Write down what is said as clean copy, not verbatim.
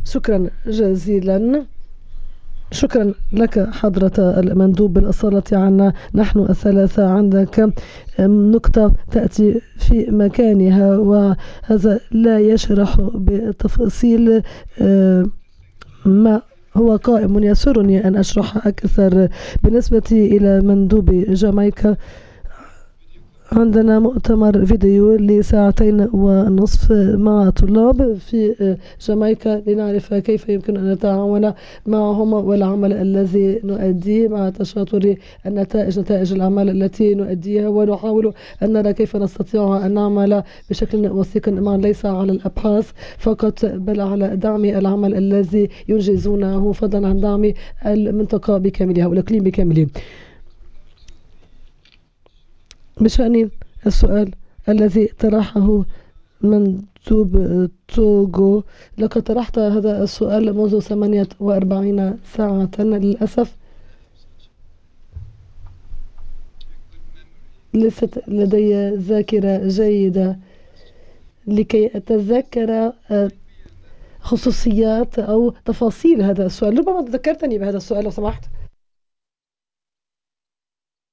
شكرا جزيلا. شكرا لك حضرة المندوب بالأصالة عنا نحن الثلاثة. عندك نقطة تأتي في مكانها، وهذا لا يشرح بتفاصيل ما هو قائم. يسرني أن أشرح أكثر. بالنسبة إلى مندوب جامايكا، عندنا مؤتمر فيديو ل2.5 مع طلاب في جامايكا لنعرف كيف يمكن أن نتعاون معهم، والعمل الذي نؤديه مع تشاطر نتائج الأعمال التي نؤديها، ونحاول أن نرى كيف نستطيع أن نعمل بشكل وثيق معا، ليس على الأبحاث فقط بل على دعم العمل الذي ينجزونه، فضلا عن دعم المنطقة بكاملها والإقليم بكامله. بشأن السؤال الذي طرحه مندوب توغو، لقد طرحت هذا السؤال منذ 48 ساعة. للأسف ليست لدي ذاكرة جيدة لكي أتذكر خصوصيات أو تفاصيل هذا السؤال. ربما ذكرتني بهذا السؤال لو سمحت.